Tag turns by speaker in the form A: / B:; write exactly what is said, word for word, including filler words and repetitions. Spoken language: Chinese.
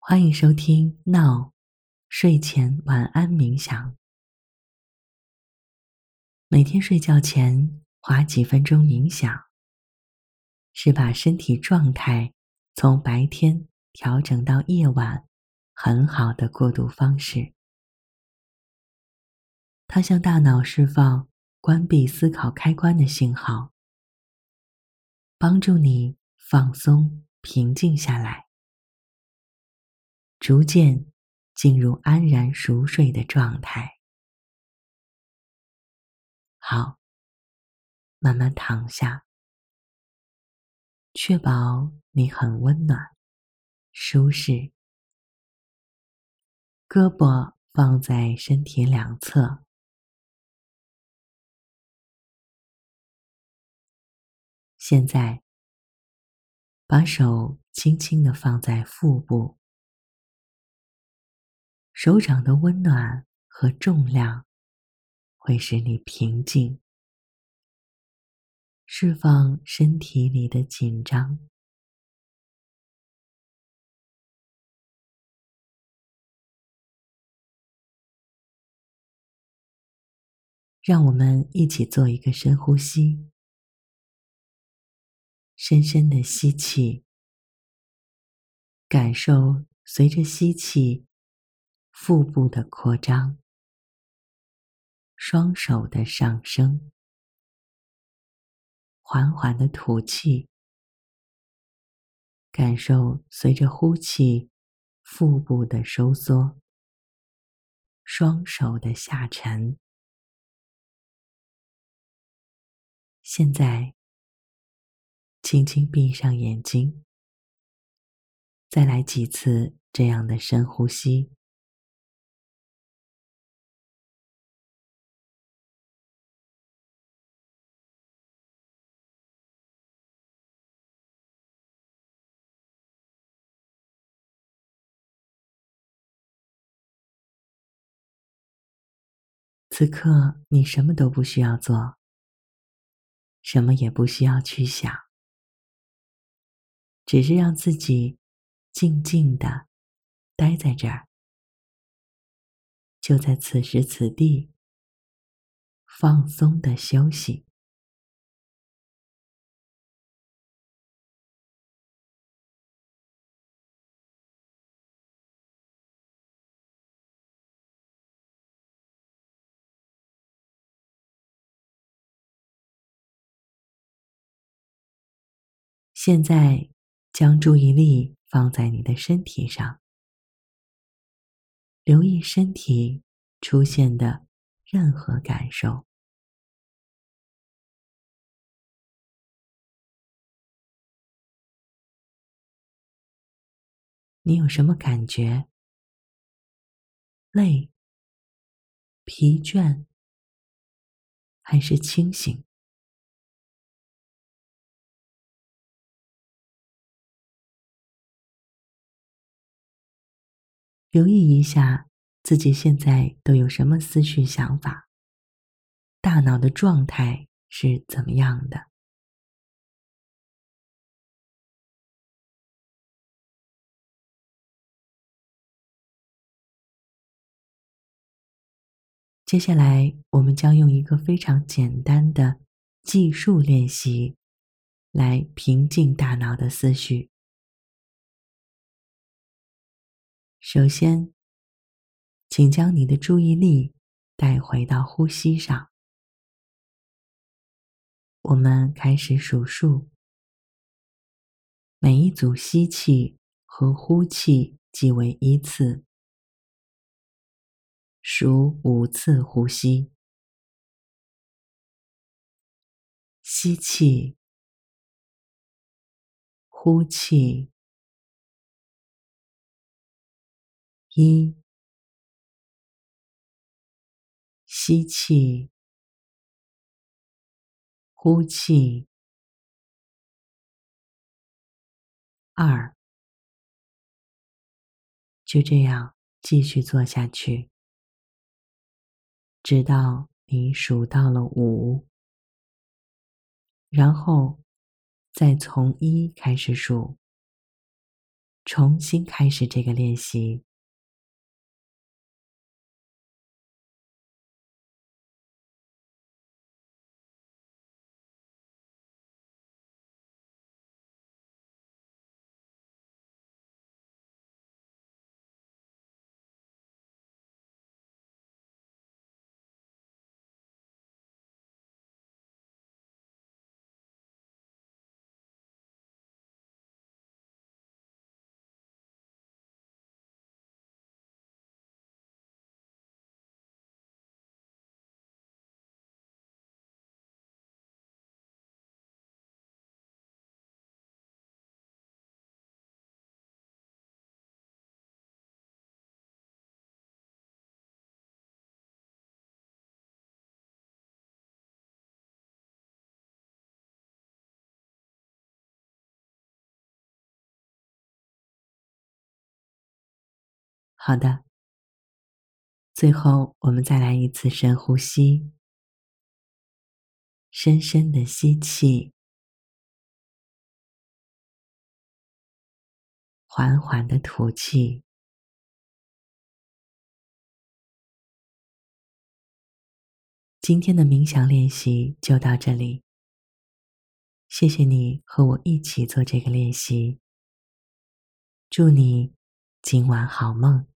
A: 欢迎收听闹睡前晚安冥想。每天睡觉前花几分钟冥想，是把身体状态从白天调整到夜晚很好的过渡方式。它向大脑释放关闭思考开关的信号，帮助你放松平静下来，逐渐进入安然熟睡的状态。好，慢慢躺下，确保你很温暖、舒适。胳膊放在身体两侧，现在把手轻轻地放在腹部，手掌的温暖和重量会使你平静，释放身体里的紧张。让我们一起做一个深呼吸，深深的吸气，感受随着吸气腹部的扩张，双手的上升，缓缓的吐气，感受随着呼气腹部的收缩，双手的下沉。现在轻轻闭上眼睛，再来几次这样的深呼吸。此刻你什么都不需要做，什么也不需要去想，只是让自己静静地待在这儿，就在此时此地，放松地休息。现在将注意力放在你的身体上，留意身体出现的任何感受。你有什么感觉？累、疲倦，还是清醒？留意一下自己现在都有什么思绪想法，大脑的状态是怎么样的？接下来我们将用一个非常简单的计数练习来平静大脑的思绪。首先，请将你的注意力带回到呼吸上。我们开始数数，每一组吸气和呼气即为一次，数五次呼吸。吸气，呼气，一，吸气，呼气，二，就这样继续做下去，直到你数到了五，然后再从一开始数， 重新开始这个练习。好的，最后我们再来一次深呼吸，深深的吸气，缓缓的吐气。今天的冥想练习就到这里，谢谢你和我一起做这个练习。祝你今晚好梦。